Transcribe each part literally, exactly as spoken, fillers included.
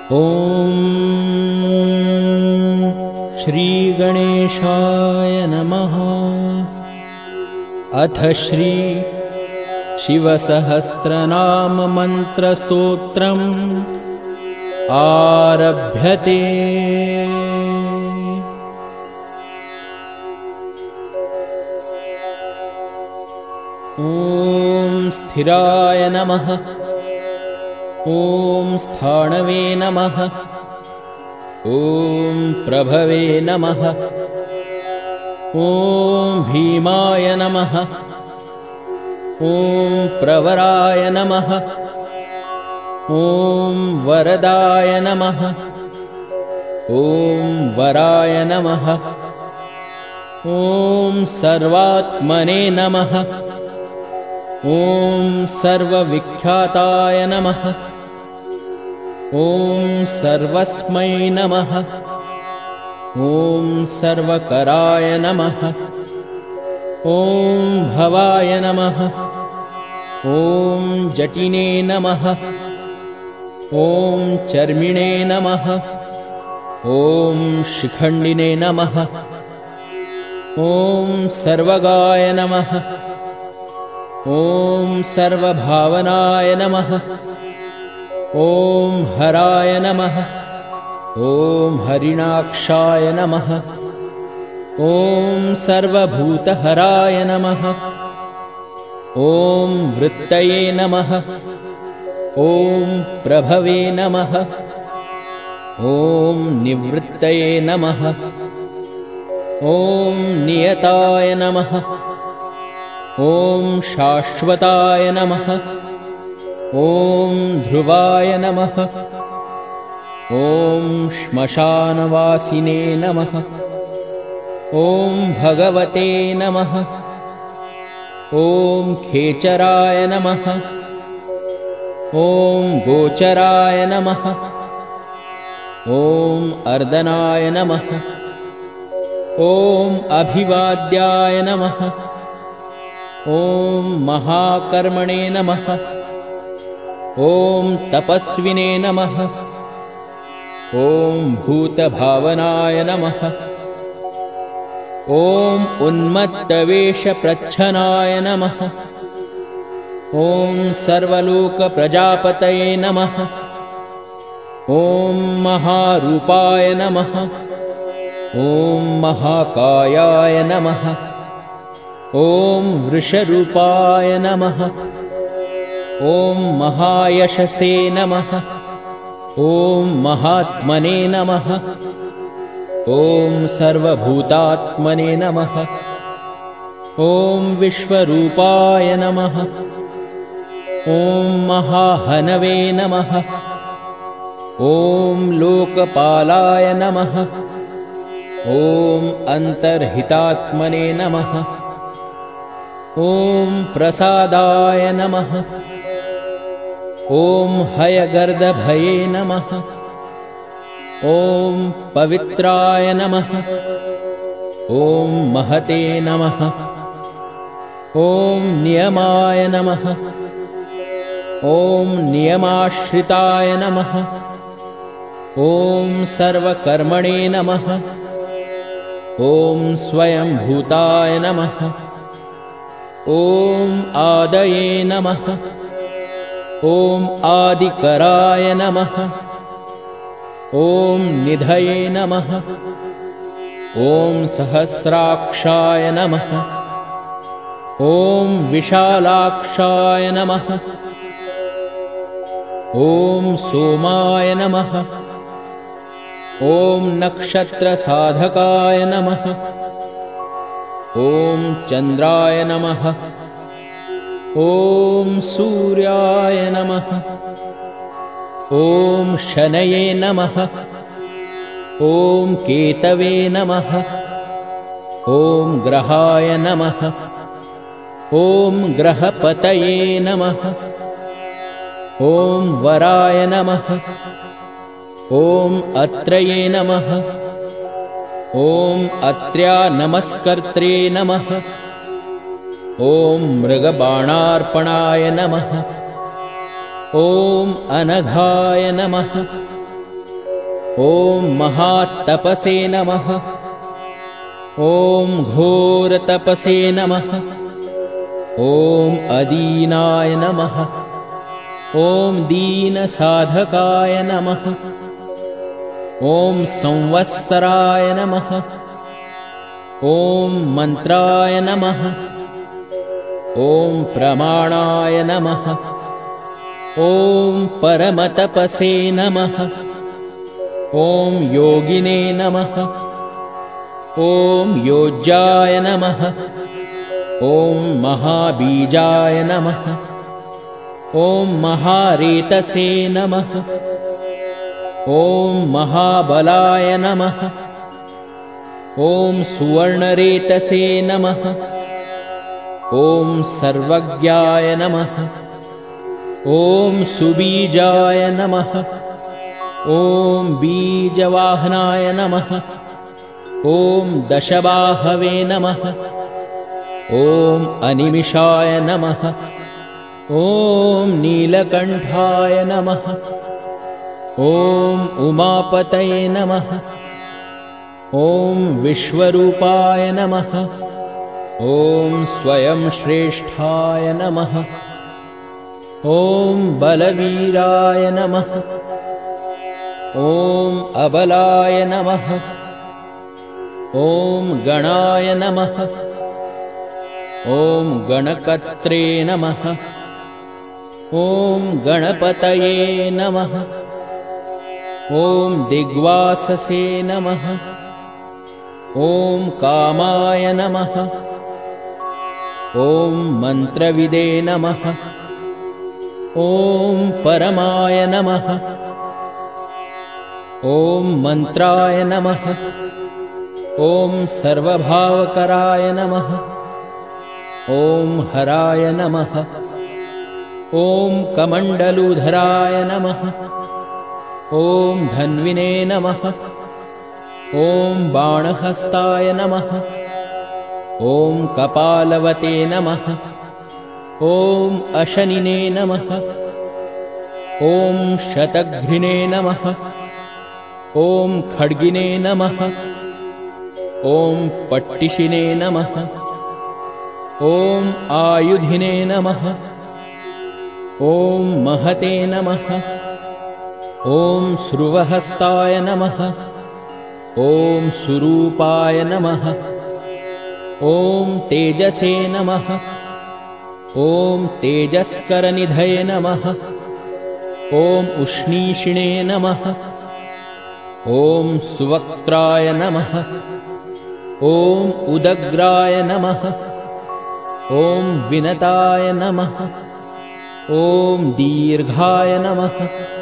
ॐ श्रीगणेशाय नमः। अथ श्री शिवसहस्रनाम मन्त्रस्तोत्रम् आरभ्यते। ॐ स्थिराय नमः। ॐ स्थाणवे नमः। ॐ प्रभवे नमः। ॐ भीमाय नमः। ॐ प्रवराय नमः। ॐ वरदाय नमः। ॐ वराय नमः। ॐ सर्वात्मने नमः। ॐ सर्वविख्याताय नमः। ॐ सर्वस्मै नमः। ॐ सर्वकराय नमः। ॐ भवाय नमः। ॐ जटिने नमः। ॐ चर्मिणे नमः। ॐ शिखण्डिने नमः। ॐ सर्वगाय नमः। ॐ सर्वभावनाय नमः। ॐ हराय नमः। ॐ हरिणाक्षाय नमः। ॐ सर्वभूतहराय नमः। ॐ वृत्तये नमः। ॐ प्रभवे नमः। ॐ निवृत्तये नमः। ॐ नियताय नमः। ॐ शाश्वताय नमः। ॐ ध्रुवाय नमः। ॐ श्मशानवासिने नमः। ॐ भगवते नमः। ॐ खेचराय नमः। ॐ गोचराय नमः। ॐ अर्दनाय नमः। ॐ अभिवाद्याय नमः। ॐ महाकर्मणे नमः। ॐ तपस्विने नमः। ॐ भूतभावनाय नमः। ॐ उन्मत्तवेषप्रच्छनाय नमः। ॐ सर्वलोकप्रजापतये नमः। ॐ महारूपाय नमः। ॐ महाकायाय नमः। ॐ वृषरूपाय नमः। ॐ महायशसे नमः। ॐ महात्मने नमः। ॐ सर्वभूतात्मने नमः। ॐ विश्वरूपाय नमः। ॐ महाहनवे नमः। ॐ लोकपालाय नमः। ॐ अन्तर्हितात्मने नमः। ॐ प्रसादाय नमः। ॐ हयगर्दभये नमः। ॐ पवित्राय नमः। ॐ महते नमः। ॐ नियमाय नमः। ॐ नियमाश्रिताय नमः। ॐ सर्वकर्मणे नमः। ॐ स्वयंभूताय नमः। ॐ आदये नमः। ॐ आदिकराय नमः। ॐ निधये नमः। ॐ सहस्राक्षाय नमः। ॐ विशालाक्षाय नमः। ॐ सोमाय नमः। ॐ नक्षत्रसाधकाय नमः। ॐ चन्द्राय नमः। ॐ सूर्याय नमः। ॐ शनये नमः। ॐ केतवे नमः। ॐ ग्रहाय नमः। ॐ ग्रहपतये नमः। ॐ वराय नमः। ॐ अत्रये नमः। ॐ अत्र्या नमस्कर्त्रे नमः। ॐ मृगबाणार्पणाय नमः। ॐ अनघाय नमः। ॐ महात्तपसे नमः। ॐ घोरतपसे नमः। ॐ अदीनाय नमः। ॐ दीनसाधकाय नमः। ॐ संवत्सराय नमः। ॐ मन्त्राय नमः। ॐ प्रमाणाय नमः। ॐ परमतपसे नमः। ॐ योगिने नमः। ॐ योज्याय नमः। ॐ महाबीजाय नमः। ॐ महारेतसे नमः। ॐ महाबलाय नमः। ॐ सुवर्णरेतसे नमः। ॐ सर्वज्ञाय नमः। ॐ सुबीजाय नमः। ॐ बीजवाहनाय नमः। ॐ दशबाहवे नमः। ॐ अनिमिषाय नमः। ॐ नीलकण्ठाय नमः। ॐ उमापतये नमः। ॐ विश्वरूपाय नमः। ॐ स्वयं श्रेष्ठाय नमः। ॐ बलवीराय नमः। ॐ अबलाय नमः। ॐ गणाय नमः। ॐ गणकर्त्रे नमः। ॐ गणपतये नमः। ॐ दिग्वाससे नमः। ॐ कामाय नमः। ॐ मन्त्रविदे नमः। ॐ परमाय नमः। ॐ मन्त्राय नमः। ॐ सर्वभावकराय नमः। ॐ हराय नमः। ॐ कमण्डलुधराय नमः। ॐ धन्विने नमः। ॐ बाणहस्ताय नमः। ॐ कपालवते नमः। ॐ अशनिने नमः। ॐ शतघ्निने नमः। ॐ खड्गिने नमः। ॐ पट्टिशिने नमः। ॐ आयुधिने नमः। ॐ महते नमः। ॐ श्रुवहस्ताय नमः। ॐ सुरूपाय नमः। ॐ तेजसे नमः। ॐ तेजस्करनिधये नमः। ॐ उष्णीषिणे नमः। ॐ सुवक्त्राय नमः। ॐ उदग्राय नमः। ॐ विनताय नमः। ॐ दीर्घाय नमः।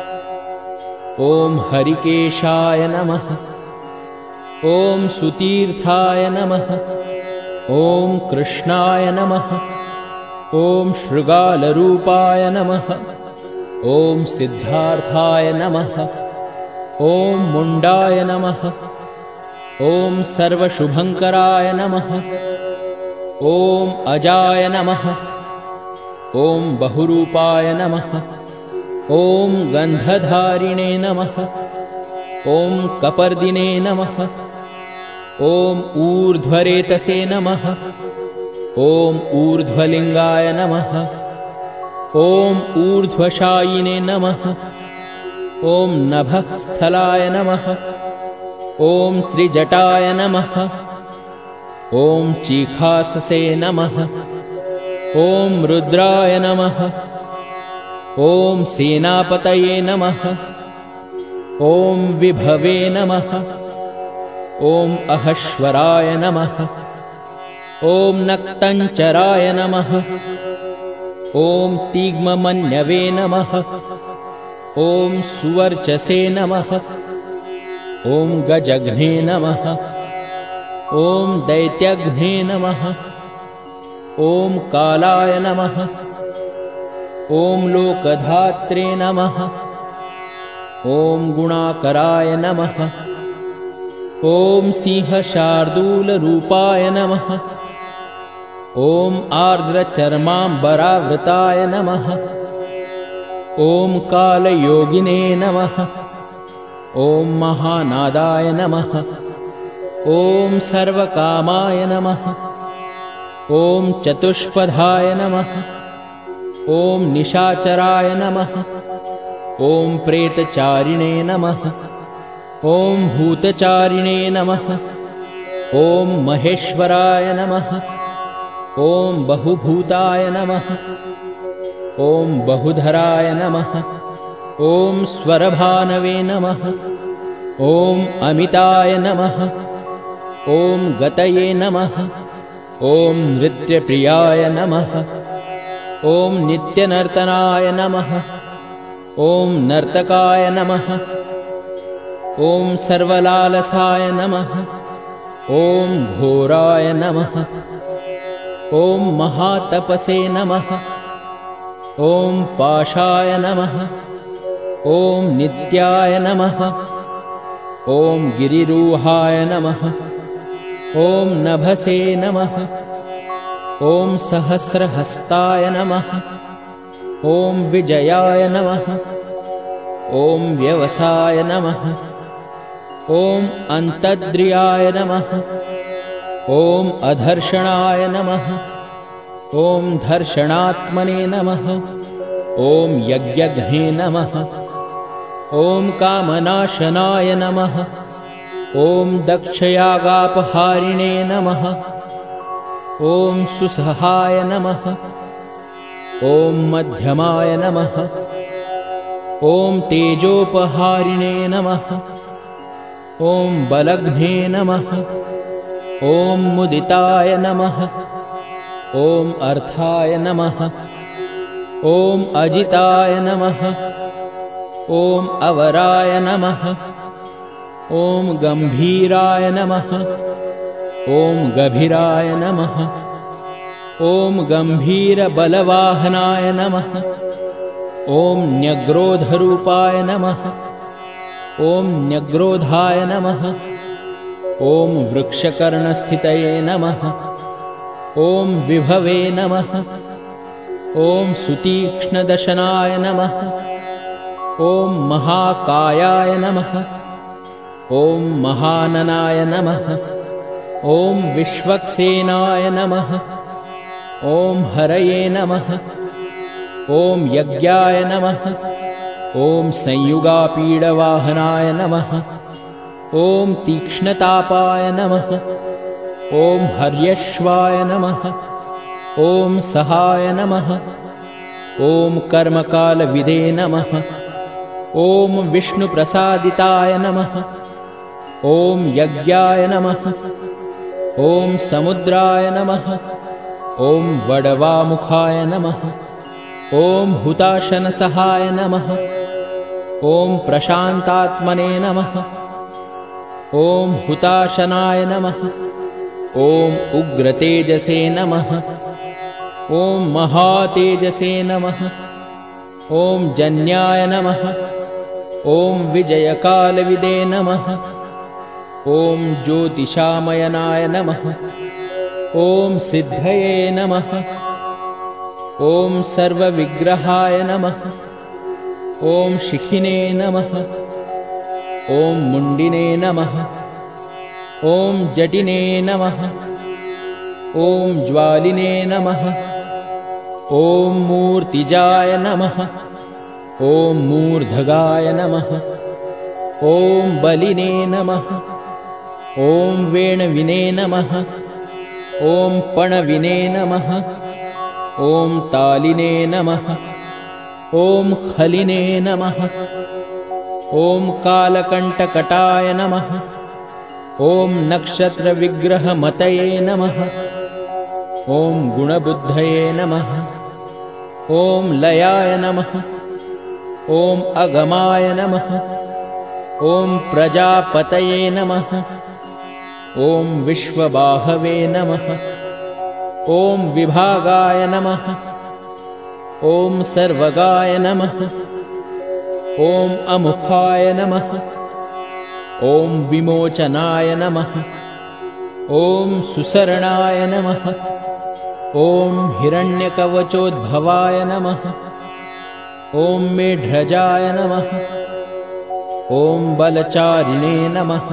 ॐ हरिकेशाय नमः। ॐ सुतीर्थाय नमः। ॐ कृष्णाय नमः। ॐ शृगालरूपाय नमः। ॐ सिद्धार्थाय नमः। ॐ मुण्डाय नमः। ॐ सर्वशुभङ्कराय नमः। ॐ अजाय नमः। ॐ बहुरूपाय नमः। ॐ गन्धधारिणे नमः। ॐ कपर्दिने नमः। ॐ ऊर्ध्वरेतसे नमः। ॐ ऊर्ध्वलिङ्गाय नमः। ॐ ऊर्ध्वशायिने नमः। ॐ नभःस्थलाय नमः। ॐ त्रिजटाय नमः। ॐ चीखाससे नमः। ॐ रुद्राय नमः। ॐ सेनापतये नमः। ॐ विभवे नमः। ॐ अहश्वराय नमः। ॐ नक्तञ्चराय नमः। ॐ तीग्ममन्यवे नमः। ॐ सुवर्चसे नमः। ॐ गजघ्ने नमः। ॐ दैत्यघ्ने नमः। ॐ कालाय नमः। ॐ लोकधात्रे नमः। ॐ गुणाकराय नमः। ॐ सिंहशार्दूलरूपाय नमः। ॐ आर्द्रचर्माम्बरावृताय नमः। ॐ कालयोगिने नमः। ॐ महानादाय नमः। ॐ सर्वकामाय नमः। ॐ चतुष्पदाय नमः। ॐ निशाचराय नमः। ॐ प्रेतचारिणे नमः। ॐ भूतचारिणे नमः। ॐ महेश्वराय नमः। ॐ बहुभूताय नमः। ॐ बहुधराय नमः। ॐ स्वरभानवे नमः। ॐ अमिताय नमः। ॐ गतये नमः। ॐ नृत्यप्रियाय नमः। ॐ नित्यनर्तनाय नमः। ॐ नर्तकाय नमः। ॐ सर्वलालसाय नमः। ॐ घोराय नमः। ॐ महातपसे नमः। ॐ पाशाय नमः। ॐ नित्याय नमः। ॐ गिरिरूहाय नमः। ॐ नभसे नमः। ॐ सहस्रहस्ताय नमः। ॐ विजयाय नमः। ॐ व्यवसाय नमः। ॐ अन्तद्रियाय नमः। ॐ अधर्षणाय नमः। ॐ धर्षणात्मने नमः। ॐ यज्ञघ्ने नमः। ॐ कामनाशनाय नमः। ॐ दक्षयागापहारिणे नमः। ॐ सुसहाय नमः। ॐ मध्यमाय नमः। ॐ तेजोपहारिणे नमः। ॐ बलघ्ने नमः। ॐ मुदिताय नमः। ॐ अर्थाय नमः। ॐ अजिताय नमः। ॐ अवराय नमः। ॐ गम्भीराय नमः। ॐ गभीराय नमः। ॐ गम्भीरबलवाहनाय नमः। ॐ न्यग्रोधरूपाय नमः। ॐ न्यग्रोधाय नमः। ॐ वृक्षकर्णस्थितये नमः। ॐ विभवे नमः। ॐ सुतीक्ष्णदशनाय नमः। ॐ महाकायाय नमः। ॐ महाननाय नमः। ॐ विश्वक्सेनाय नमः। ॐ हरये नमः। ॐ यज्ञाय नमः। ॐ संयुगापीडवाहनाय नमः। ॐ तीक्ष्णतापाय नमः। ॐ हर्यश्वाय नमः। ॐ सहाय नमः। ॐ कर्मकालविदे नमः। ॐ विष्णुप्रसादिताय नमः। ॐ यज्ञाय नमः। ॐ समुद्राय नमः। ॐ वडवामुखाय नमः। ॐ हुताशनसहाय नमः। ॐ प्रशान्तात्मने नमः। ॐ हुताशनाय नमः। ॐ उग्रतेजसे नमः। ॐ महातेजसे नमः। ॐ जन्याय नमः। ॐ विजयकालविदे नमः। ॐ ज्योतिषामयनाय नमः। ॐ सिद्धये नमः। ॐ सर्वविग्रहाय नमः। ॐ शिखिने नमः। ॐ मुण्डिने नमः। ॐ जटिने नमः। ॐ ज्वालिने नमः। ॐ मूर्तिजाय नमः। ॐ मूर्धगाय नमः। ॐ बलिने नमः। ॐ वेणविने नमः। ॐ पणविने नमः। ॐ तालिने नमः। ॐ खलिने नमः। ॐ कालकण्टकटाय नमः। ॐ नक्षत्रविग्रहमतये नमः। ॐ गुणबुद्धये नमः। ॐ लयाय नमः। ॐ अगमाय नमः। ॐ प्रजापतये नमः। ॐ विश्वबाहवे नमः। ॐ विभागाय नमः। ॐ सर्वगाय नमः। ॐ अमुखाय नमः। ॐ विमोचनाय नमः। ॐ सुसरणाय नमः। ॐ हिरण्यकवचोद्भवाय नमः। ॐ मेढ्रजाय नमः। ॐ बलचारिणे नमः।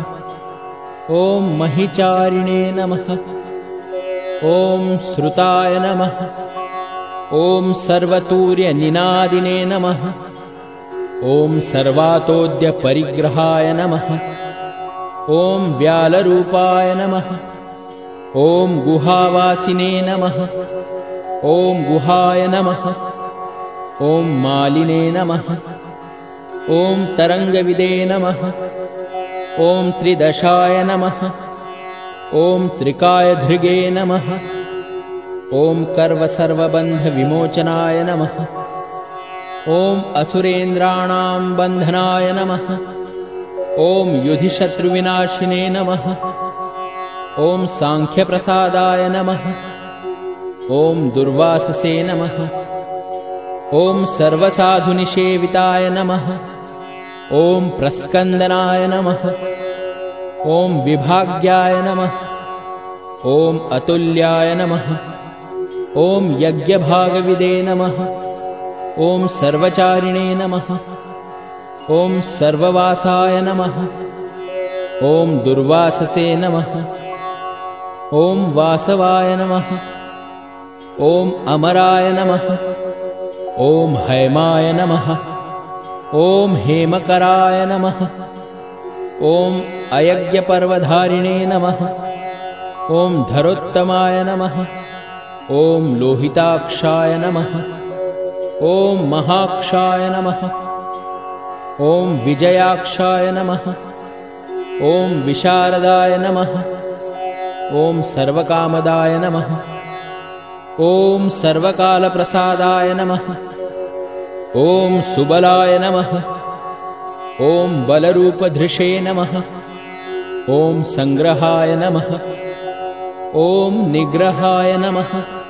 ॐ महिचारिणे नमः। ॐ श्रुताय नमः। ॐ सर्वतूर्यनिनादिने नमः। ॐ सर्वातोद्यपरिग्रहाय नमः। ॐ व्यालरूपाय नमः। ॐ गुहावासिने नमः। ॐ गुहाय नमः। ॐ मालिने नमः। ॐ तरङ्गविदे नमः। ॐ त्रिदशाय नमः। ॐ त्रिकायधृगे नमः। ॐ कर्वसर्वबन्धविमोचनाय नमः। ॐ असुरेन्द्राणां बन्धनाय नमः। ॐ युधिशत्रुविनाशिने नमः। ॐ साङ्ख्यप्रसादाय नमः। ॐ दुर्वाससे नमः। ॐ सर्वसाधुनिषेविताय नमः। ॐ प्रस्कन्दनाय नमः। ॐ विभाग्याय नमः। ॐ अतुल्याय नमः। ॐ यज्ञभागविदे नमः। ॐ सर्वचारिणे नमः। ॐ सर्ववासाय नमः। ॐ दुर्वाससे नमः। ॐ वासवाय नमः। ॐ अमराय नमः। ॐ हैमाय नमः। ॐ हेमकराय नमः। ॐ अयज्ञपर्वधारिणे नमः। ॐ धरोत्तमाय नमः। ॐ लोहिताक्षाय नमः। ॐ महाक्षाय नमः। ॐ विजयाक्षाय नमः। ॐ विशारदाय नमः। ॐ सर्वकामदाय नमः। ॐ सर्वकालप्रसादाय नमः। ॐ सुबलाय नमः। ॐ बलरूपधृषे नमः। ॐ संग्रहाय नमः। ॐ निग्रहाय नमः।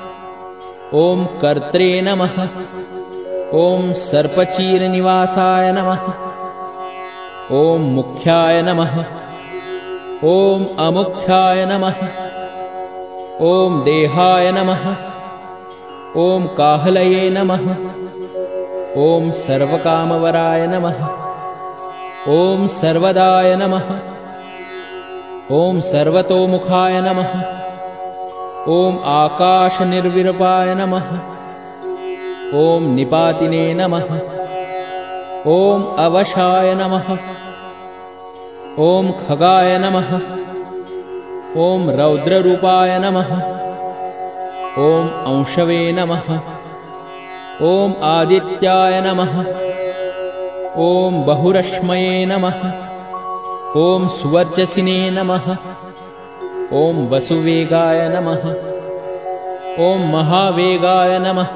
ॐ कर्त्रे नमः। ॐ सर्पचीरनिवासाय नमः। ॐ मुख्याय नमः। ॐ अमुख्याय नमः। ॐ देहाय नमः। ॐ काहलये नमः। ॐ सर्वकामवराय नमः। ॐ सर्वदाय नमः। ॐ सर्वतोमुखाय नमः। ॐ आकाशनिर्विरूपाय नमः। ॐ निपातिने नमः। ॐ अवशाय नमः। ॐ खगाय नमः। ॐ रौद्ररूपाय नमः। ॐ अंशवे नमः। ॐ आदित्याय नमः। ॐ बहुरश्मये नमः। ॐ सुवर्चसिने नमः। ॐ वसुवेगाय नमः। ॐ महावेगाय नमः।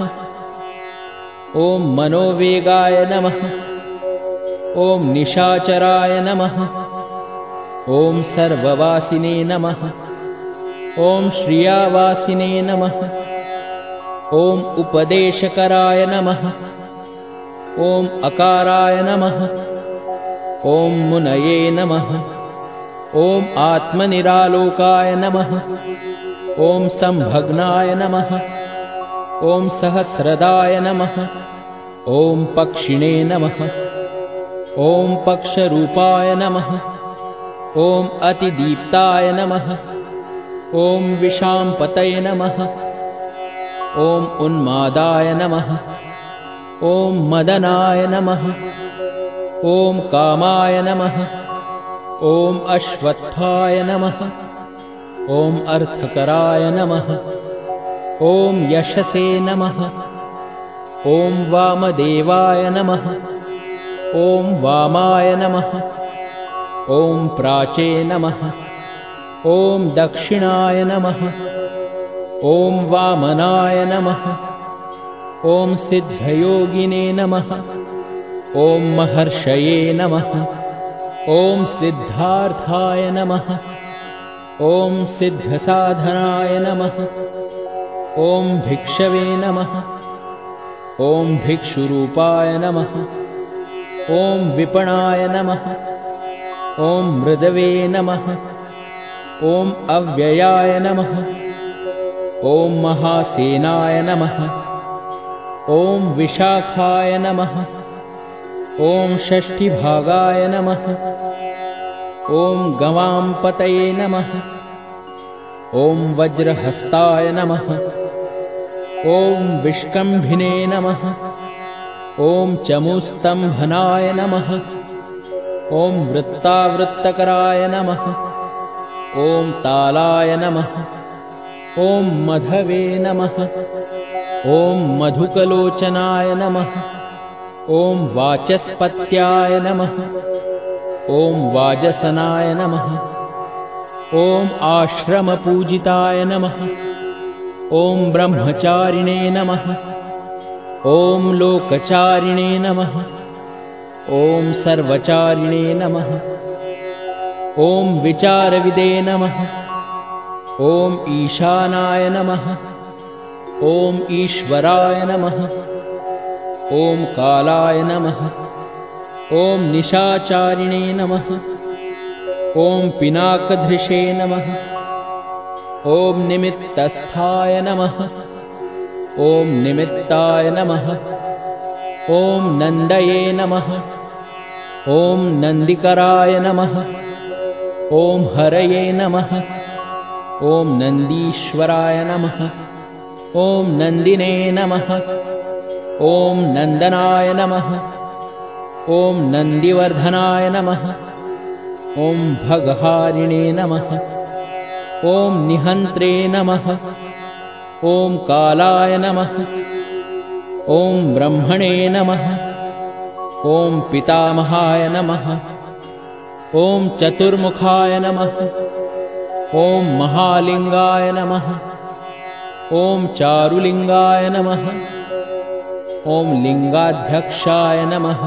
ॐ मनोवेगाय नमः। ॐ निशाचराय नमः। ॐ सर्ववासिने नमः। ॐ श्रियावासिने नमः। ॐ उपदेशकराय नमः। ॐ अकाराय नमः। ॐ मुनये नमः। ॐ आत्मनिरालोकाय नमः। ॐ संभग्नाय नमः। ॐ सहस्रदाय नमः। ॐ पक्षिणे नमः। ॐ पक्षरूपाय नमः। ॐ अतिदीप्ताय नमः। ॐ विशाम्पतये नमः। ॐ उन्मादाय नमः। ॐ मदनाय नमः। ॐ कामाय नमः। ॐ अश्वत्थाय नमः। ॐ अर्थकराय नमः। ॐ यशसे नमः। ॐ वामदेवाय नमः। ॐ वामाय नमः। ॐ प्राचे नमः। ॐ दक्षिणाय नमः। ॐ वामनाय नमः। ॐ सिद्धयोगिने नमः। ॐ महर्षये नमः। ॐ सिद्धार्थाय नमः। ॐ सिद्धसाधनाय नमः। ॐ भिक्षवे नमः। ॐ भिक्षुरूपाय नमः। ॐ विपणाय नमः। ॐ मृदवे नमः। ॐ अव्ययाय नमः। ॐ महासेनाय नमः। ॐ विशाखाय नमः। ॐ षष्ठीभागाय नमः। ॐ गवांपतये नमः। ॐ वज्रहस्ताय नमः। ॐ विष्कम्भिने नमः। ॐ चमूस्तम्भनाय नमः। ॐ वृत्तावृत्तकराय नमः। ॐ तालाय नमः। ॐ मधवे नमः। ॐ मधुकलोचनाय नमः। ॐ वाचस्पत्याय नमः। ॐ वाजसनाय नमः। ॐ आश्रमपूजिताय नमः। ॐ ब्रह्मचारिणे नमः। ॐ लोकचारिणे नमः। ॐ सर्वचारिणे नमः। ॐ विचारविदे नमः। ॐ ईशानाय नमः। ॐ ईश्वराय नमः। ॐ कालाय नमः। ॐ निशाचारिणे नमः। ॐ पिनाकधृषे नमः। ॐ निमित्तस्थाय नमः। ॐ निमित्ताय नमः। ॐ नन्दये नमः। ॐ नन्दिकराय नमः। ॐ हरये नमः। ॐ नन्दीश्वराय नमः। ॐ नन्दिने नमः। ॐ नन्दनाय नमः। ॐ नन्दिवर्धनाय नमः। ॐ भगहारिणे नमः। ॐ निहन्त्रे नमः। ॐ कालाय नमः। ॐ ब्रह्मणे नमः। ॐ पितामहाय नमः। ॐ चतुर्मुखाय नमः। ॐ महालिङ्गाय नमः। ॐ चारुलिङ्गाय नमः। ॐ लिङ्गाध्यक्षाय नमः।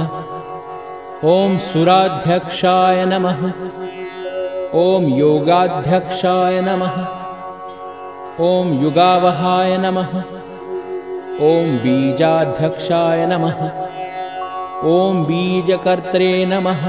ॐ सुराध्यक्षाय नमः। ॐ योगाध्यक्षाय नमः। ॐ युगावहाय नमः। ॐ बीजाध्यक्षाय नमः। ॐ बीजकर्त्रे नमः।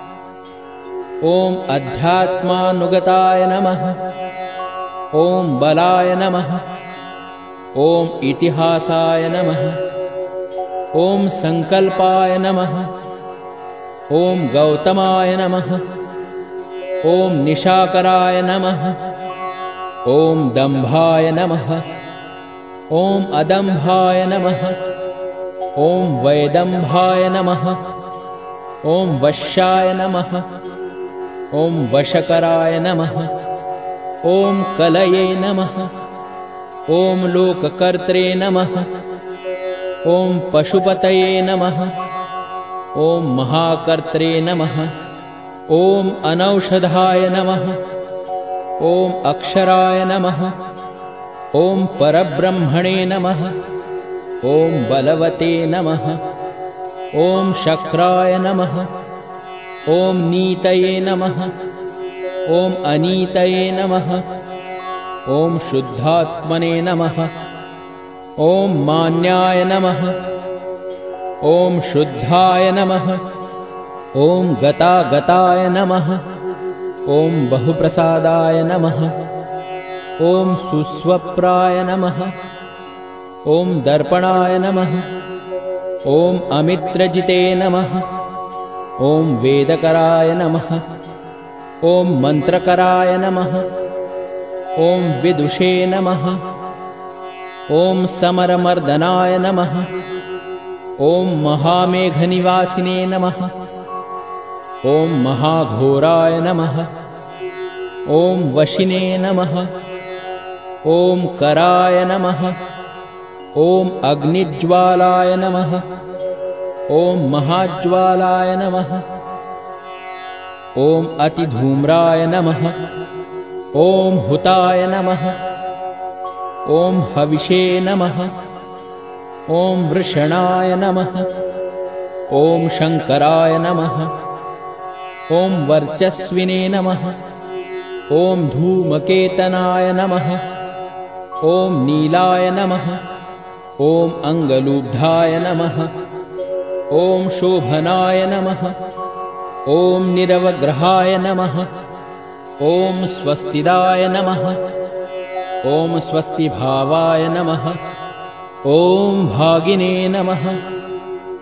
ॐ अध्यात्मानुगताय नमः। ॐ बलाय नमः। ॐ इतिहासाय नमः। ॐ संकल्पाय नमः। ॐ गौतमाय नमः। ॐ निशाकराय नमः। ॐ दम्भाय नमः। ॐ अदम्भाय नमः। ॐ वैदम्भाय नमः। ॐ वश्याय नमः। ॐ वशकराय नमः। ॐ कलये नमः। ॐ लोककर्त्रे नमः। ॐ पशुपतये नमः। ॐ महाकर्त्रे नमः। ॐ अनौषधाय नमः। ॐ अक्षराय नमः। ॐ परब्रह्मणे नमः। ॐ बलवते नमः। ॐ शक्राय नमः। ॐ नीतये नमः। ॐ अनीतये नमः। ॐ शुद्धात्मने नमः। ॐ मान्याय नमः। ॐ शुद्धाय नमः। ॐ गतागताय नमः। ॐ बहुप्रसादाय नमः। ॐ सुस्वप्राय नमः। ॐ दर्पणाय नमः। ॐ अमित्रजिते नमः। ॐ वेदकराय नमः। ॐ मन्त्रकराय नमः। ॐ विदुषे नमः। ॐ समरमर्दनाय नमः। ॐ महामेघनिवासिने नमः। ॐ महाघोराय नमः। ॐ वशिने नमः। ॐ कराय नमः। ॐ अग्निज्वालाय नमः। ॐ महाज्वालाय नमः। ॐ अतिधूम्राय नमः। ॐ हुताय नमः। ॐ हविषे नमः। ॐ वृषणाय नमः। ॐ शङ्कराय नमः। ॐ वर्चस्विने नमः। ॐ धूमकेतनाय नमः। ॐ नीलाय नमः। ॐ अङ्गलुब्धाय नमः। ॐ शोभनाय नमः। ॐ निरवग्रहाय नमः। ॐ स्वस्तिदाय नमः। ॐ स्वस्तिभावाय नमः। ॐ भागिने नमः।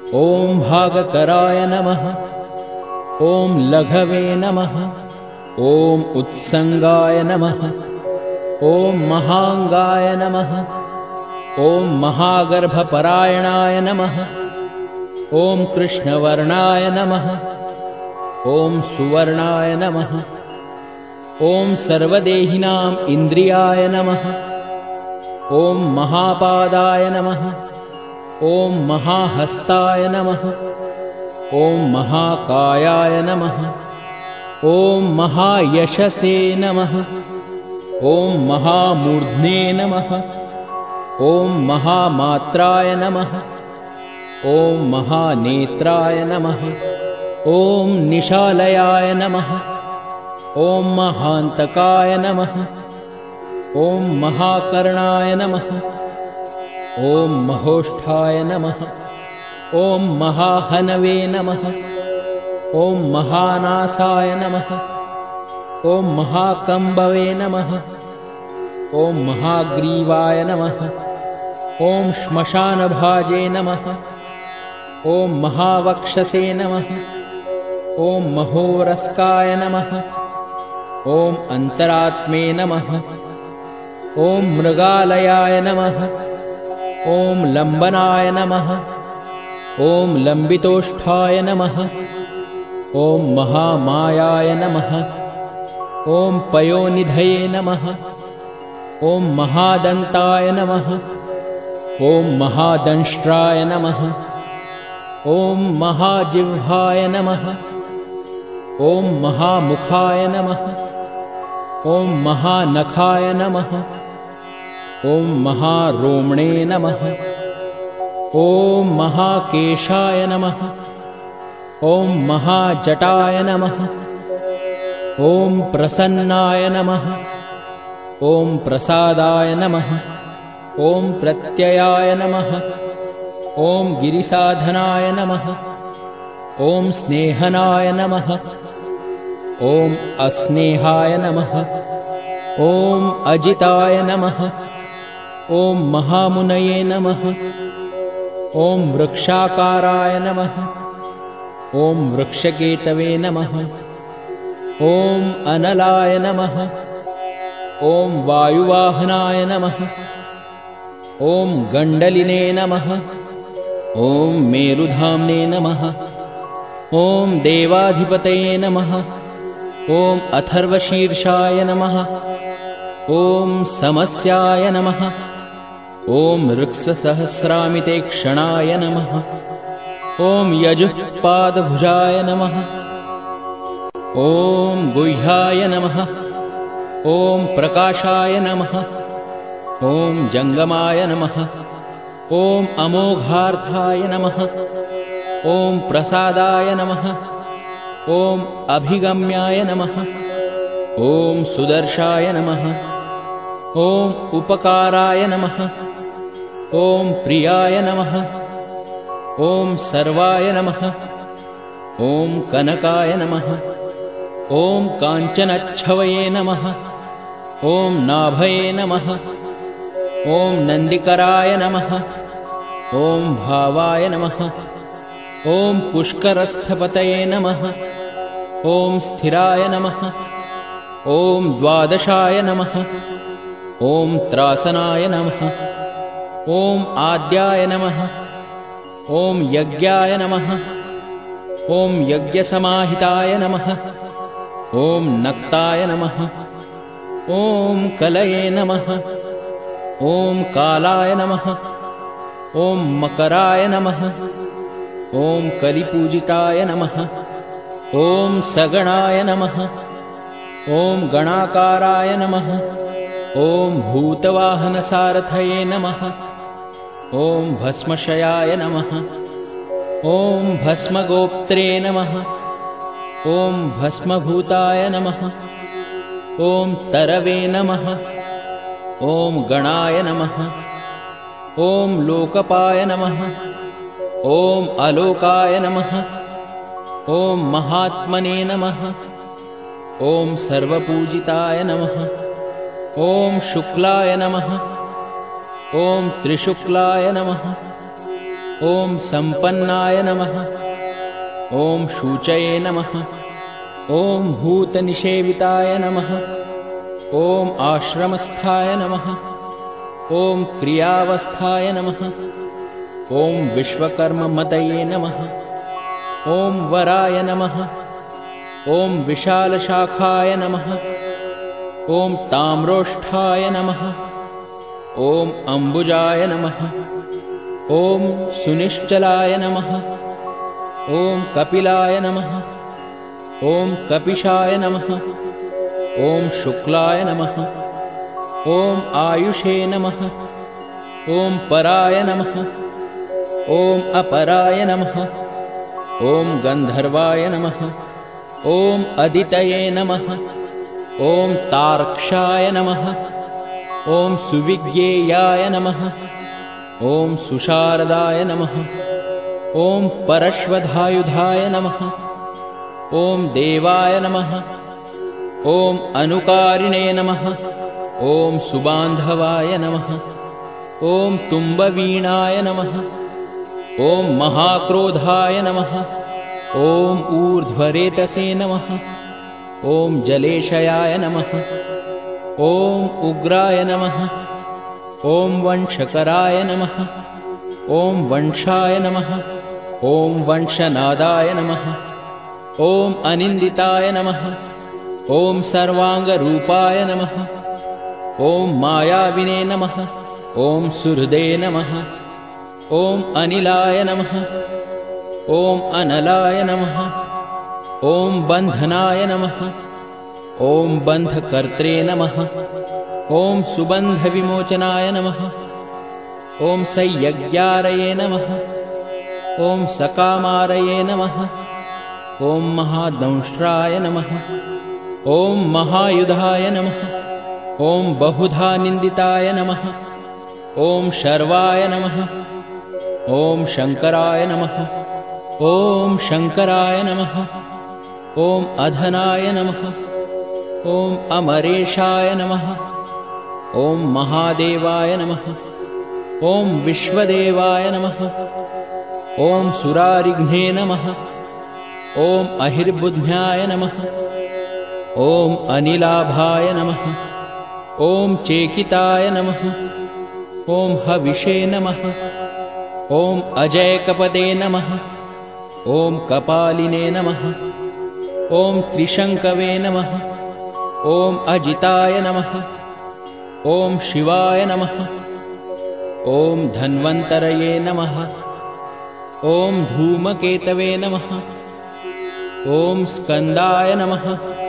ॐ भागकराय नमः। ॐ लघवे नमः। ॐ उत्संगाय नमः। ॐ महांगाय नमः। ॐ महागर्भपरायणाय नमः। ॐ कृष्णवर्णाय नमः। ॐ सुवर्णाय नमः। ॐ सर्वदेहिनाम् इन्द्रियाय नमः। ॐ महापादाय नमः। ॐ महाहस्ताय नमः। ॐ महाकायाय नमः। ॐ महायशसे नमः। ॐ महामूर्ध्ने नमः। ॐ महामात्राय नमः। ॐ महानेत्राय नमः। ॐ निशालयाय नमः। ॐ महान्तकाय नमः। ॐ महाकर्णाय नमः। ॐ महोष्ठाय नमः। ॐ महाहनवे नमः। ॐ महानासाय नमः। ॐ महाकम्बवे नमः। ॐ महाग्रीवाय नमः। ॐ श्मशानभाजे नमः। ॐ महावक्षसे नमः। ॐ महोरस्काय नमः। ॐ अन्तरात्मे नमः। ॐ मृगालयाय नमः। ॐ लम्बनाय नमः। ॐ लम्बितोष्ठाय नमः। ॐ महामायाय नमः। ॐ पयोनिधये नमः। ॐ महादन्ताय नमः। ॐ महादंष्ट्राय नमः। ॐ महाजिह्वाय नमः। ॐ महामुखाय नमः। ॐ महानखाय नमः। ॐ महारोमणे नमः। ॐ महाकेशाय नमः। ॐ महाजटाय नमः। ॐ प्रसन्नाय नमः। ॐ प्रसादाय नमः। ॐ प्रत्ययाय नमः। ॐ गिरिसाधनाय नमः। ॐ स्नेहनाय नमः। ॐ अस्नेहाय नमः। ॐ अजिताय नमः। ॐ महामुनये नमः। ॐ वृक्षाकाराय नमः। ॐ वृक्षकेतवे नमः। ॐ अनलाय नमः। ॐ वायुवाहनाय नमः। ॐ गण्डलिने नमः। ॐ मेरुधाम्ने नमः। ॐ देवाधिपतये नमः। ॐ अथर्वशीर्षाय नमः। ॐ समस्याय नमः। ॐ ऋक्ससहस्रामिते क्षणाय नमः। ॐ यजुःपादभुजाय नमः। ॐ गुह्याय नमः। ॐ प्रकाशाय नमः। ॐ जङ्गमाय नमः। ॐ अमोघार्थाय नमः। ॐ प्रसादाय नमः। ॐ अभिगम्याय नमः। ॐ सुदर्शाय नमः। ॐ उपकाराय नमः। ॐ प्रियाय नमः। ॐ सर्वाय नमः। ॐ कनकाय नमः। ॐ काञ्चनच्छवये नमः। ॐ नाभये नमः। ॐ नन्दिकराय नमः। ॐ भावाय नमः। ॐ पुष्करस्थपतये नमः। ॐ स्थिराय नमः। ॐ द्वादशाय नमः। ॐ त्रासनाय नमः। ॐ आद्याय नमः। ॐ यज्ञाय नमः। ॐ यज्ञसमाहिताय नमः। ॐ नक्ताय नमः। ॐ कलये नमः। ॐ कालाय नमः। ॐ मकराय नमः। ॐ कलिपूजिताय नमः। ॐ सगणाय नमः। ॐ गणाकाराय नमः। ॐ भूतवाहनसारथये नमः। ॐ भस्मशयाय नमः। ॐ भस्मगोप्त्रे नमः। ॐ भस्मभूताय नमः। ॐ तरवे नमः। ॐ गणाय नमः। ॐ लोकपाय नमः। ॐ अलोकाय नमः। ॐ महात्मने नमः। ॐ सर्वपूजिताय नमः। ॐ शुक्लाय नमः। ॐ त्रिशुक्लाय नमः। ॐ सम्पन्नाय नमः। ॐ शुचये नमः। ॐ भूतनिषेविताय नमः। ॐ आश्रमस्थाय नमः। ॐ क्रियावस्थाय नमः। ॐ विश्वकर्ममतये नमः। ॐ वराय नमः। ॐ विशालशाखाय नमः। ॐ ताम्रोष्ठाय नमः। ॐ अम्बुजाय नमः। ॐ सुनिश्चलाय नमः। ॐ कपिलाय नमः। ॐ कपिशाय नमः। ॐ शुक्लाय नमः। ॐ आयुषे नमः। ॐ पराय नमः। ॐ अपराय नमः। ॐ गन्धर्वाय नमः। ॐ अदितये नमः। ॐ तार्क्षाय नमः। ॐ सुविज्ञेयाय नमः। ॐ सुशारदाय नमः। ॐ परश्वधायुधाय नमः। ॐ देवाय नमः। ॐ अनुकारिणे नमः। ॐ सुबान्धवाय नमः। ॐ तुम्बवीणाय नमः। ॐ महाक्रोधाय नमः। ॐ ऊर्ध्वरेतसे नमः। ॐ जलेशयाय नमः। ॐ उग्राय नमः। ॐ वंशकराय नमः। ॐ वंशाय नमः। ॐ वंशनादाय नमः। ॐ अनिन्दिताय नमः। ॐ सर्वाङ्गरूपाय नमः। ॐ मायाविने नमः। ॐ सुहृदे नमः। ॐ अनिलाय नमः। ॐ अनलाय नमः। ॐ बन्धनाय नमः। ॐ बन्धकर्त्रे नमः। ॐ सुबन्धविमोचनाय नमः। ॐ संयज्ञारये नमः। ॐ सकामारये नमः। ॐ महादंष्ट्राय नमः। ॐ महायुधाय नमः। ॐ बहुधा निन्दिताय नमः। ॐ शर्वाय नमः। ॐ शङ्कराय नमः। ॐ शङ्कराय नमः। ॐ अधनाय नमः। ॐ अमरेशाय नमः। ॐ महादेवाय नमः। ॐ विश्वदेवाय नमः। ॐ सुरारिघ्ने नमः। ॐ अहिर्बुध्न्याय नमः। ॐ अनिलाभाय नमः। ॐ चेकिताय नमः। ॐ हविषे नमः। ॐ अजयकपदे नमः। ॐ कपालिने नमः। ॐ त्रिशङ्कवे नमः। ॐ अजिताय नमः। ॐ शिवाय नमः। ॐ धन्वन्तरये नमः। ॐ धूमकेतवे नमः। ॐ स्कन्दाय नमः।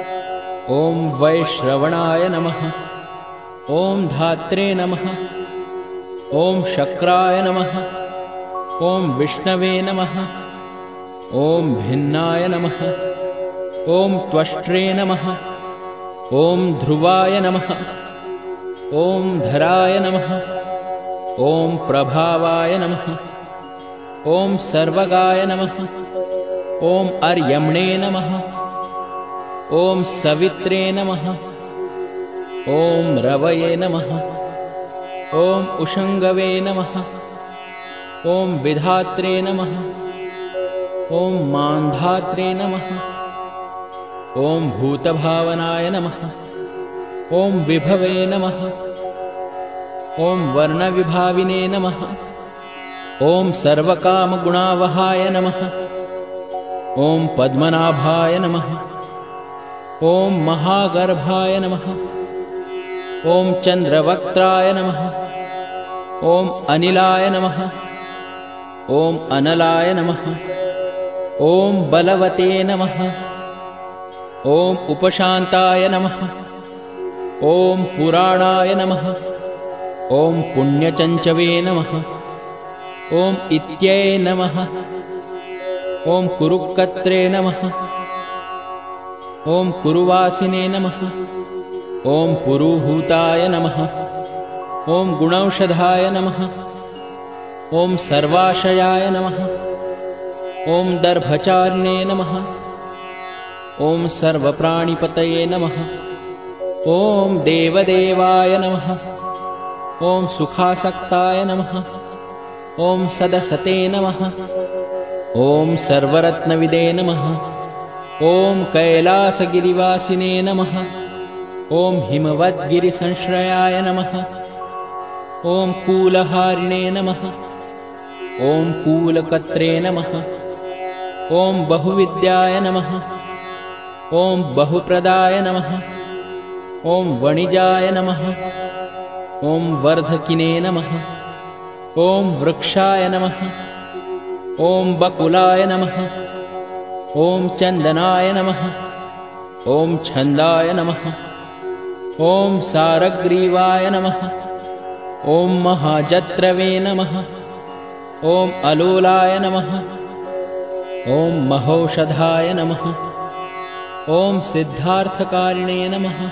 ॐ वैश्रवणाय नमः। ॐ धात्रे नमः। ॐ शक्राय नमः। ॐ विष्णवे नमः। ॐ भिन्नाय नमः। ॐ त्वष्ट्रे नमः। ॐ ध्रुवाय नमः। ॐ धराय नमः। ॐ प्रभावाय नमः। ॐ सर्वगाय नमः। ॐ अर्यम्णे नमः। ॐ सवित्रे नमः। ॐ रवये नमः। ॐ उषङ्गवे नमः। ॐ विधात्रे नमः। ॐ मान्धात्रे नमः। ॐ भूतभावनाय नमः। ॐ विभवे नमः। ॐ वर्णविभाविने नमः। ॐ सर्वकामगुणावहाय नमः। ॐ पद्मनाभाय नमः। ॐ महागर्भाय नमः। ॐ चन्द्रवक्त्राय नमः। ॐ अनिलाय नमः। ॐ अनलाय नमः। ॐ बलवते नमः। ॐ उपशान्ताय नमः। ॐ पुराणाय नमः। ॐ पुण्यचञ्चवे नमः। ॐ इत्यै नमः। ॐ कुरुक्कत्रे नमः। ॐ कुरुवासिने नमः। ॐ पुरुहूताय नमः। ॐ गुणौषधाय नमः। ॐ सर्वाशयाय नमः। ॐ दर्भचारिणे नमः। ॐ सर्वप्राणिपतये नमः। ॐ देवदेवाय नमः। ॐ सुखासक्ताय नमः। ॐ सदसते नमः। ॐ सर्वरत्नविदे नमः। ॐ कैलासगिरिवासिने नमः। ॐ हिमवद्गिरिसंश्रयाय नमः। ॐ कूलहारिणे नमः। ॐ कूलकत्रे नमः। ॐ बहुविद्याय नमः। ॐ बहुप्रदाय नमः। ॐ वणिजाय नमः। ॐ वर्धकिने नमः। ॐ वृक्षाय नमः। ॐ बकुलाय नमः। ॐ चन्दनाय नमः। ॐ छन्दाय नमः। ॐ सारग्रीवाय नमः। ॐ महाजत्रवे नमः। ॐ अलोलाय नमः। ॐ महौषधाय नमः। ॐ सिद्धार्थकारिणे नमः।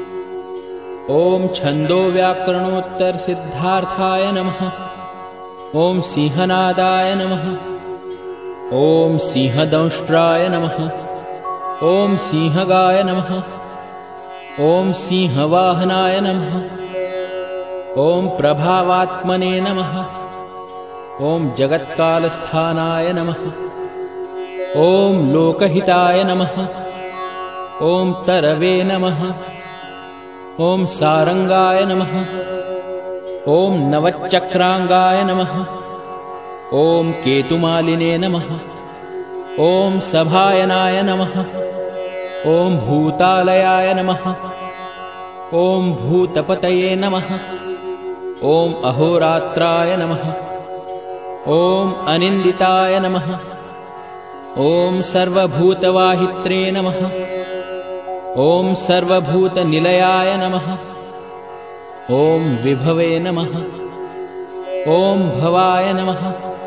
ॐ छन्दोव्याकरणोत्तरसिद्धार्थाय नमः। ॐ सिंहनादाय नमः। ॐ सिंहदंष्ट्राय नमः। ॐ सिंहगाय नमः। ॐ सिंहवाहनाय नमः। ॐ प्रभावात्मने नमः। ॐ जगत्कालस्थानाय नमः। ॐ लोकहिताय नमः। ॐ तरवे नमः। ॐ सारंगाय नमः। ॐ नवचक्रांगाय नमः। ॐ केतुमालिने नमः। ॐ सभायनाय नमः। ॐ भूतालयाय नमः। ॐ भूतपतये नमः। ॐ अहोरात्राय नमः। ॐ अनिन्दिताय नमः। ॐ सर्वभूतवाहित्रे नमः। ॐ सर्वभूतनिलयाय नमः। ॐ विभवे नमः। ॐ भवाय नमः।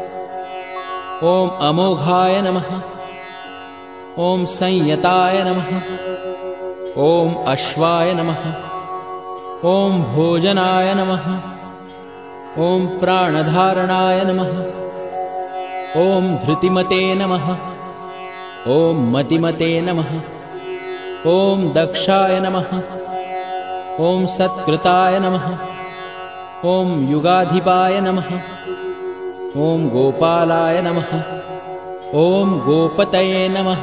ॐ अमोघाय नमः। ॐ संयताय नमः। ॐ अश्वाय नमः। ॐ भोजनाय नमः। ॐ प्राणधारणाय नमः। ॐ धृतिमते नमः। ॐ मतिमते नमः। ॐ दक्षाय नमः। ॐ सत्कृताय नमः। ॐ युगाधिपाय नमः। ॐ गोपालाय नमः। ॐ गोपतये नमः।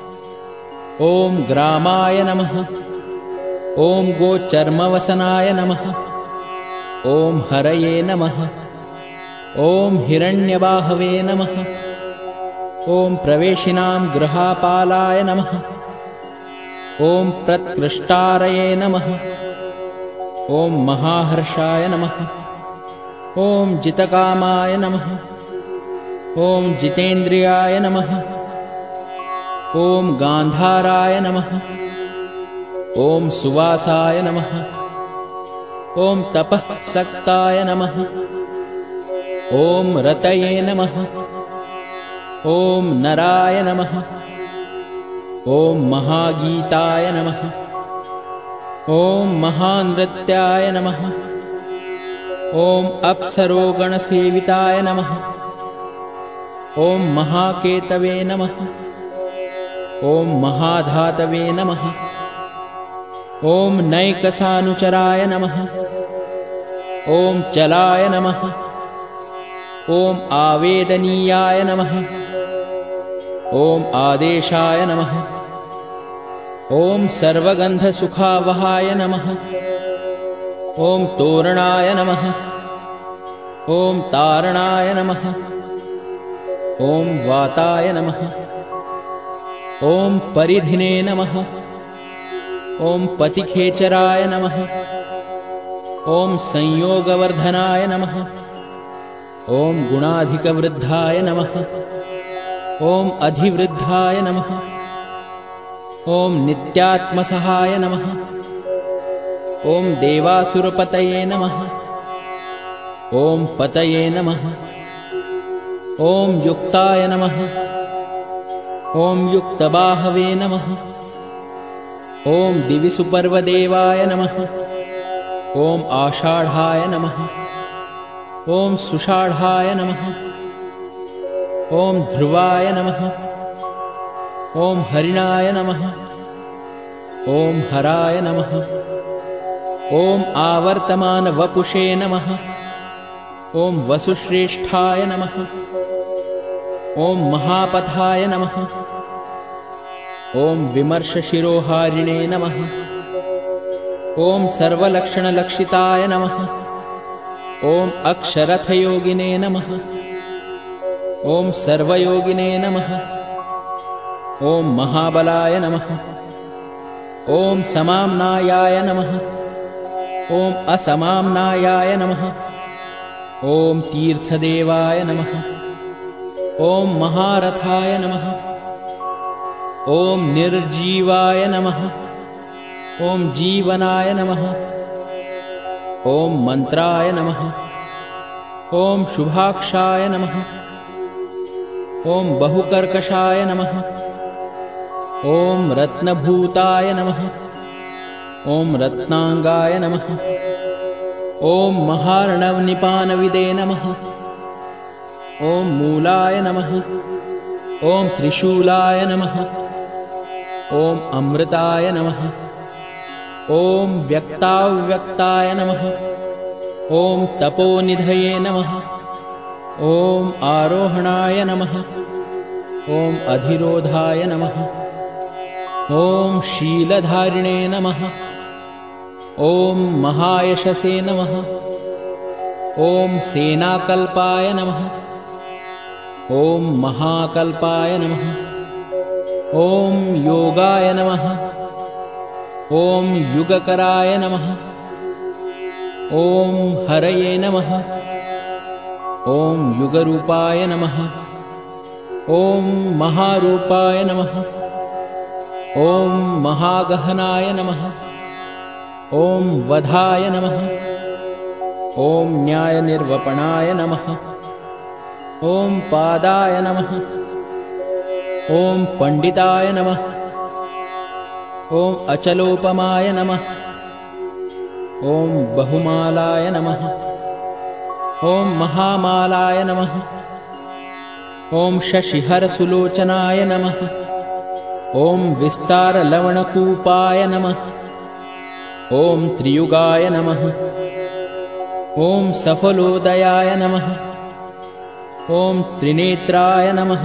ॐ ग्रामाय नमः। ॐ गोचर्मवसनाय नमः। ॐ हरये नमः। ॐ हिरण्यबाहवे नमः। ॐ प्रवेशिनां गृहापालाय नमः। ॐ प्रत्कृष्टारये नमः। ॐ महाहर्षाय नमः। ॐ जितकामाय नमः। ॐ जितेन्द्रियाय नमः। ॐ गान्धाराय नमः। ॐ सुवासाय नमः। ॐ तपःसक्ताय नमः। ॐ रतये नमः। ॐ नराय नमः। ॐ महागीताय नमः। ॐ महानृत्याय नमः। ॐ अप्सरोगणसेविताय नमः। ॐ महाकेतवे नमः। ॐ महाधातवे नमः। ॐ नैकसानुचराय नमः। ॐ चलाय नमः। ॐ आवेदनीयाय नमः। ॐ आदेशाय नमः। ॐ सर्वगन्धसुखावहाय नमः। ॐ तोरणाय नमः। ॐ तारणाय नमः। ॐ वाताय नमः। ॐ परिधिने नमः। ॐ पतिखेचराय नमः। ॐ संयोगवर्धनाय नमः। ॐ गुणाधिकवृद्धाय नमः। ॐ अधिवृद्धाय नमः। ॐ नित्यात्मसहाय नमः। ॐ देवासुरपतये नमः। ॐ पतये नमः। ॐ युक्ताय नमः। ॐ युक्तबाहवे नमः। ॐ दिविसुपर्वदेवाय नमः। ॐ आषाढाय नमः। ॐ सुषाढाय नमः। ॐ ध्रुवाय नमः। ॐ हरिणाय नमः। ॐ हराय नमः। ॐ आवर्तमानवपुषे नमः। ॐ वसुश्रेष्ठाय नमः। ॐ महापथाय नमः। ॐ विमर्शशिरोहारिणे नमः। ॐ सर्वलक्षणलक्षिताय नमः। ॐ अक्षरथयोगिने नमः। ॐ सर्वयोगिने नमः। ॐ महाबलाय नमः। ॐ समाम्नायाय नमः। ॐ असमाम्नायाय नमः। ॐ तीर्थदेवाय नमः। ॐ महारथाय नमः। ॐ निर्जीवाय नमः। ॐ जीवनाय नमः। ॐ मन्त्राय नमः। ॐ शुभाक्षाय नमः। ॐ बहुकर्कशाय नमः। ॐ रत्नभूताय नमः। ॐ रत्नांगाय नमः। ॐ महार्णवनिपानविदे नमः। ॐ मूलाय नमः। ॐ त्रिशूलाय नमः। ॐ अमृताय नमः। ॐ व्यक्ताव्यक्ताय नमः। ॐ तपोनिधये नमः। ॐ आरोहणाय नमः। ॐ अधिरोधाय नमः। ॐ शीलधारिणे नमः। ॐ महायशसे नमः। ॐ सेनाकल्पाय नमः। ॐ महाकल्पाय नमः। ॐ योगाय नमः। ॐ युगकराय नमः। ॐ हरये नमः। ॐ युगरूपाय नमः। ॐ महारूपाय नमः। ॐ महागहनाय नमः। ॐ वधाय नमः। ॐ न्यायनिर्वपणाय नमः। ॐ पादाय नमः। ॐ पंडिताय नमः। ॐ अचलोपमाय नमः। ॐ बहुमालाय नमः। ॐ महामालाय नमः। ॐ शशिहरसुलोचनाय नमः। ॐ विस्तारलवणकूपाय नमः। ॐ त्रियुगाय नमः। ॐ सफलोदयाय नमः। ॐ त्रिनेत्राय नमः।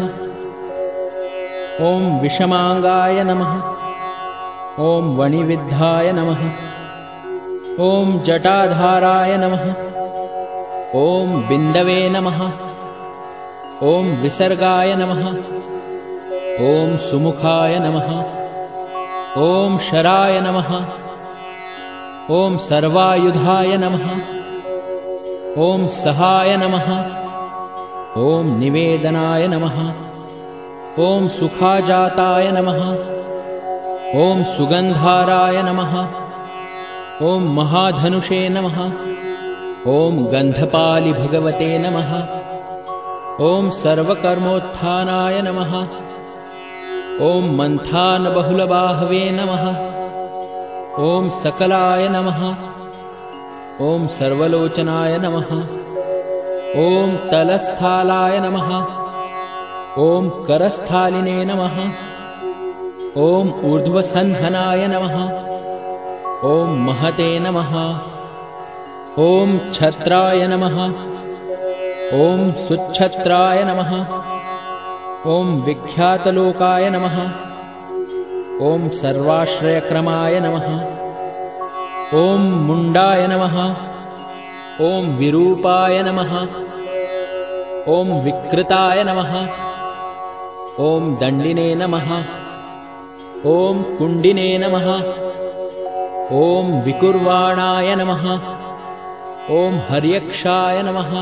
ॐ विषमांगाय नमः। ॐ वणिविद्धाय नमः। ॐ जटाधाराय नमः। ॐ बिन्दवे नमः। ॐ विसर्गाय नमः। ॐ सुमुखाय नमः। ॐ शराय नमः। ॐ सर्वायुधाय नमः। ॐ सहाय नमः। ॐ निवेदनाय नमः। ॐ सुखाजाताय नमः। ॐ सुगन्धाराय नमः। ॐ महाधनुषे नमः। ॐ गन्धपालि भगवते नमः। ॐ सर्वकर्मोत्थानाय नमः। ॐ मन्थानबहुलबाहवे नमः। ॐ सकलाय नमः। ॐ सर्वलोचनाय नमः। ॐ तलस्थालाय नमः। ॐ करस्थालिने नमः। ॐ ऊर्ध्वसन्धनाय नमः। ॐ महते नमः। ॐ छत्राय नमः। ॐ सुच्छत्राय नमः। ॐ विख्यातलोकाय नमः। ॐ सर्वाश्रयक्रमाय नमः। ॐ मुण्डाय नमः। ॐ विरूपाय नमः। ॐ विकृताय नमः। ॐ दण्डिने नमः। ॐ कुण्डिने नमः। ॐ विकुर्वाणाय नमः। ॐ हर्यक्षाय नमः।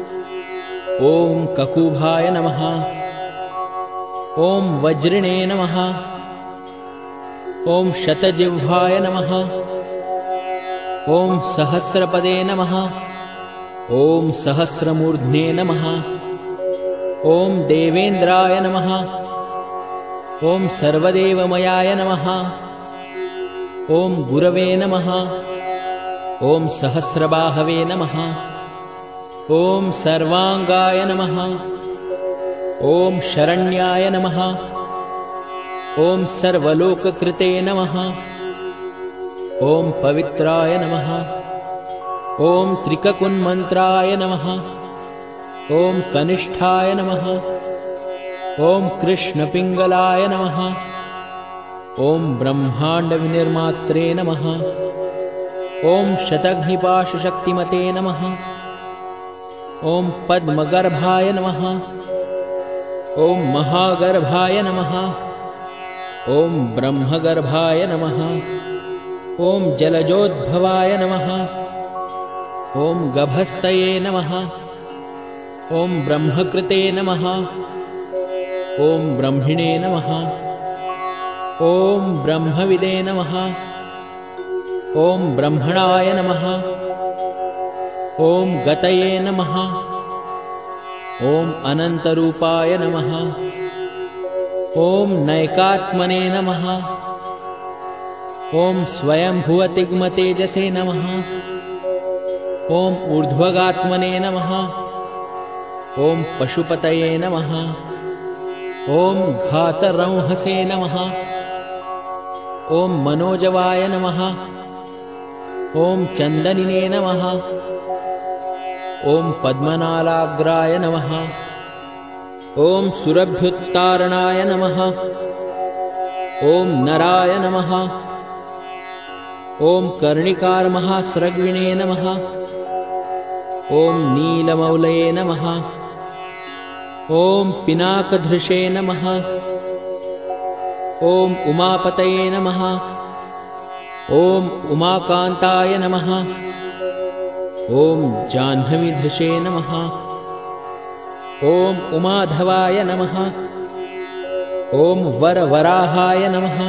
ॐ ककुभाय नमः। ॐ वज्रिणे नमः। ॐ शतजिह्वाय नमः। ॐ सहस्रपदे नमः। ॐ सहस्रमूर्ध्ने नमः। ॐ देवेन्द्राय नमः। ॐ सर्वदेवमयाय नमः। ॐ गुरवे नमः। ॐ सहस्रबाहवे नमः। ॐ सर्वांगाय नमः। ॐ शरण्याय नमः। ॐ सर्वलोककृते नमः। ॐ पवित्राय नमः। ॐ त्रिककुन्मन्त्राय नमः। ॐ कनिष्ठाय नमः। ॐ कृष्णपिङ्गलाय नमः। ॐ ब्रह्माण्डविनिर्मात्रे नमः। ॐ शतघ्निपाशशक्तिमते नमः। ॐ पद्मगर्भाय नमः। ॐ महागर्भाय नमः। ॐ ब्रह्मगर्भाय नमः। ॐ जलजोद्भवाय नमः। ॐ गभस्तये नमः। ॐ ब्रह्मकृते नमः। ॐ ब्रह्मिणे नमः। ॐ ब्रह्मविदे नमः। ॐ ब्रह्मणाय नमः। ॐ गतये नमः। ॐ अनन्तरूपाय नमः। ॐ नैकात्मने नमः। ॐ स्वयंभुवतिग्मतेजसे नमः। ॐ ऊर्ध्वगात्मने नमः। ॐ पशुपतये नमः। ॐ घातरंहसे नमः। ॐ मनोजवाय नमः। ॐ चन्दनिने नमः। ॐ पद्मनालाग्राय नमः। ॐ सुरभ्युत्तारणाय नमः। ॐ नराय नमः। ॐ कर्णिकारमहास्रग्विणे नमः। ॐ नीलमौलये नमः। ॐ पिनाकधृषे नमः। ॐ उमापतये नमः। ॐ उमाकान्ताय नमः। ॐ जाह्नवीधृषे नमः। ॐ उमाधवाय नमः। ॐ वरवराहाय नमः।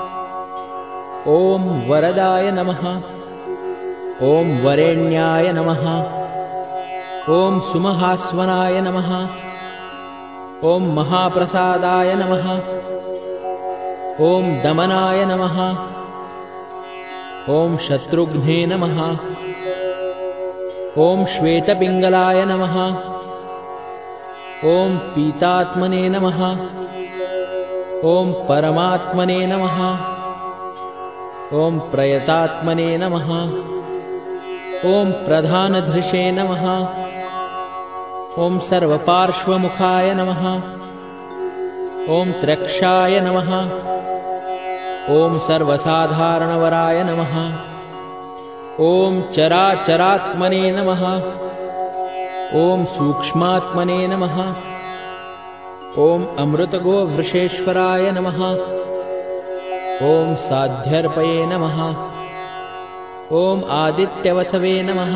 ॐ वरदाय नमः। ॐ वरेण्याय नमः। ॐ सुमहास्वनाय नमः। ॐ महाप्रसादाय नमः। ॐ दमनाय नमः। ॐ शत्रुघ्ने नमः। ॐ श्वेतपिङ्गलाय नमः। ॐ पीतात्मने नमः। ॐ परमात्मने नमः। ॐ प्रयतात्मने नमः। ॐ प्रधानधृषे नमः। ॐ सर्वपार्श्वमुखाय नमः। ॐ त्रक्षाय नमः। ॐ सर्वसाधारणवराय नमः। ॐ चराचरात्मने नमः। ॐ सूक्ष्मात्मने नमः। ॐ अमृतगोवृषेश्वराय नमः। ॐ साध्यर्पये नमः। ॐ आदित्यवसवे नमः।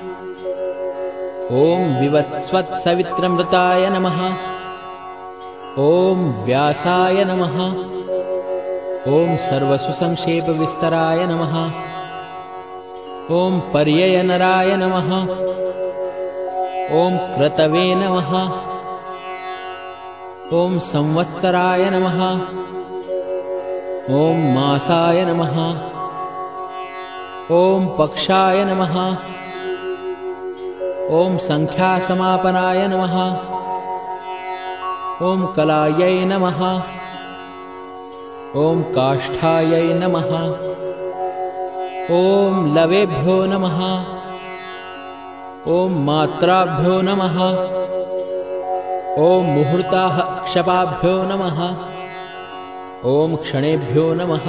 ॐ विवत्स्वत्सवित्रमृताय नमः। ॐ व्यासाय नमः। ॐ सर्वसुसंक्षेपविस्तराय नमः। ॐ पर्ययनराय नमः। ॐ क्रतवे नमः। ॐ संवत्सराय नमः। ॐ मासाय नमः। ॐ पक्षाय नमः। ॐ संख्यासमापनाय नमः। ॐ कलायै नमः। ॐ काष्ठायै नमः। ॐ लवेभ्यो नमः। ॐ मात्राभ्यो नमः। ॐ मुहूर्ताः क्षपाभ्यो नमः। ॐ क्षणेभ्यो नमः।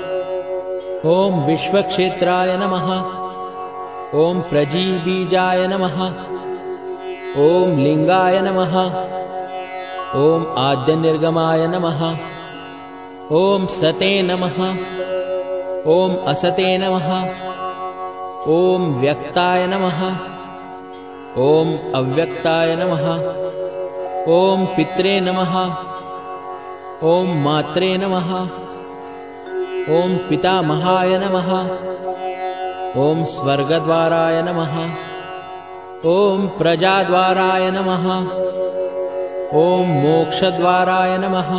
ॐ विश्वक्षेत्राय नमः। ॐ प्रजीबीजाय नमः। ॐ लिङ्गाय नमः। ॐ आद्यनिर्गमाय नमः। ॐ सते नमः। ॐ असते नमः। ॐ व्यक्ताय नमः। ॐ अव्यक्ताय नमः। ॐ पित्रे नमः। ॐ मात्रे नमः। ॐ पितामहाय नमः। ॐ स्वर्गद्वाराय नमः। ॐ प्रजाद्वाराय नमः। ॐ मोक्षद्वाराय नमः।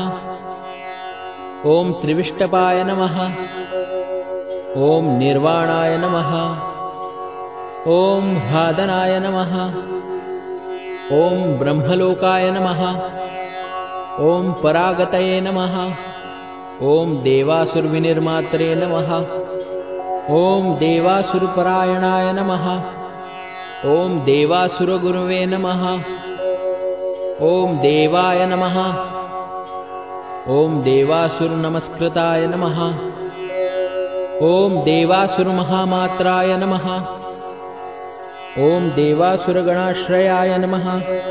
ॐ त्रिविष्टपाय नमः। ॐ निर्वाणाय नमः। ॐ ह्लादनाय नमः। ॐ ब्रह्मलोकाय नमः। ॐ परागतये नमः। ॐ देवासुरविनिर्मात्रे नमः। ॐ देवासुरपरायणाय नमः। ॐ देवासुरगुरवे नमः। ॐ देवाय नमः। ॐ देवासुरनमस्कृताय नमः। ॐ देवासुरमहामात्राय नमः। ॐ देवासुरगणाश्रयाय नमः।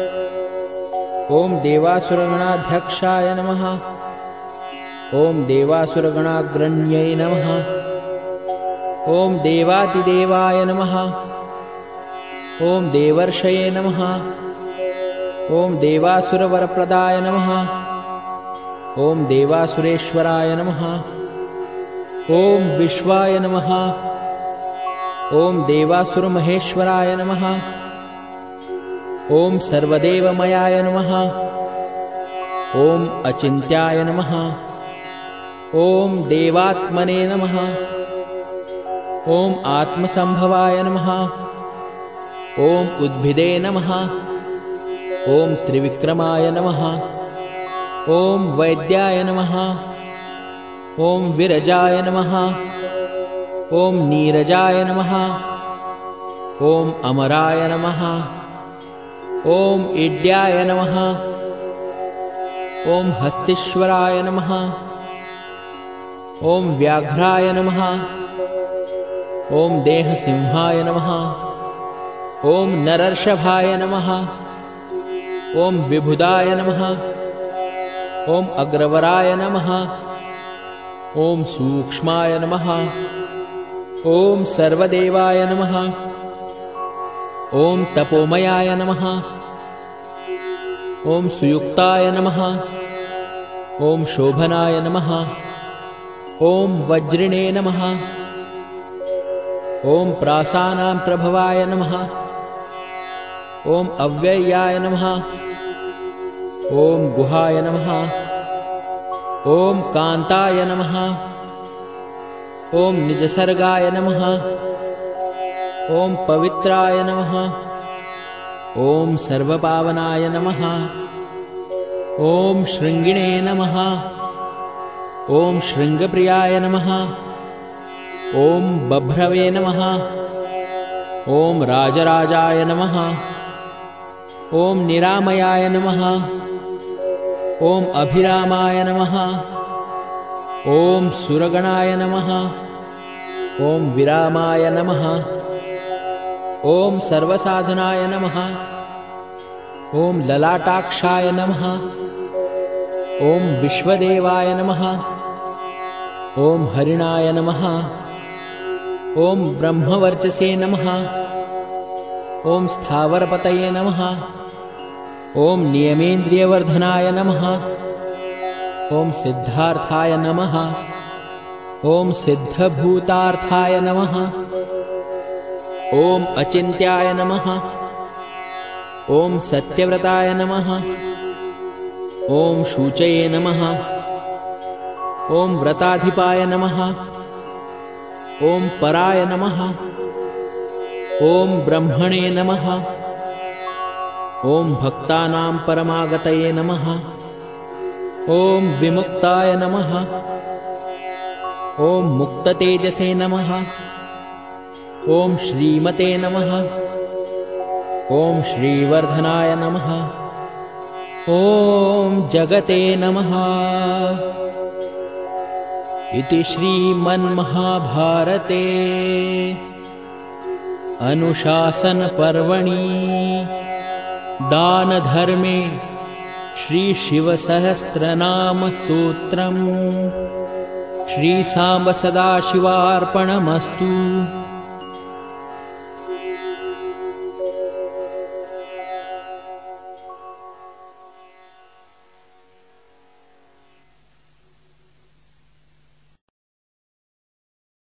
ॐ देवासुरगणाध्यक्षाय नमः। ॐ देवासुरगणाग्रण्यै नमः। ॐ देवातिदेवाय नमः। ॐ देवर्षये नमः। ॐ देवासुरवरप्रदाय नमः। ॐ देवासुरेश्वराय नमः। ॐ विश्वाय नमः। ॐ देवासुरमहेश्वराय नमः। ॐ सर्वदेवमयाय नमः। ॐ अचिन्त्याय नमः। ॐ देवात्मने नमः। ॐ आत्मसंभवाय नमः। ॐ उद्भिदे नमः। ॐ त्रिविक्रमाय नमः। ॐ वैद्याय नमः। ॐ विरजाय नमः। ॐ नीरजाय नमः। ॐ अमराय नमः। ॐ इड्याय नमः। ॐ हस्तीश्वराय नमः। ॐ व्याघ्राय नमः। ॐ देहसिंहाय नमः। ॐ नरर्षभाय नमः। ॐ विबुधाय नमः। ॐ अग्रवराय नमः। ॐ सूक्ष्माय नमः। ॐ सर्वदेवाय नमः। ॐ तपोमयाय नमः। ॐ सुयुक्ताय नमः। ॐ शोभनाय नमः। ॐ वज्रिणे नमः। ॐ प्रासानां प्रभवाय नमः। ॐ अव्ययाय नमः। ॐ गुहाय नमः। ॐ कान्ताय नमः। ॐ निजसर्गाय नमः। ॐ पवित्राय नमः। ॐ सर्वपावनाय नमः। ॐ शृङ्गिणे नमः। ॐ शृङ्गप्रियाय नमः। ॐ बभ्रवे नमः। ॐ राजराजाय नमः। ॐ निरामयाय नमः। ॐ अभिरामाय नमः। ॐ सुरगणाय नमः। ॐ विरामाय नमः। ॐ सर्वसाधनाय नमः। ॐ ललाटाक्षाय नमः। ॐ विश्वदेवाय नमः। ॐ हरिणाय नमः। ॐ ब्रह्मवर्चसे नमः। ॐ स्थावरपतये नमः। ॐ नियमेन्द्रियवर्धनाय नमः। ॐ सिद्धार्थाय नमः। ॐ सिद्धभूतार्थाय नमः। ॐ अचिन्त्याय नमः। ॐ सत्यव्रताय नमः। ॐ शूचये नमः। ॐ व्रताधिपाय नमः। ॐ पराय नमः। ॐ ब्रह्मणे नमः। ॐ भक्तानां परमागतये नमः। ॐ विमुक्ताय नमः। ॐ मुक्ततेजसे नमः। ॐ श्रीमते नमः। ॐ श्रीवर्धनाय नमः। ॐ जगते नमः। इति श्रीमन्महाभारते अनुशासनपर्वणि दानधर्मे श्रीशिवसहस्रनामस्तोत्रम् श्रीसाम्ब सदाशिवार्पणमस्तु।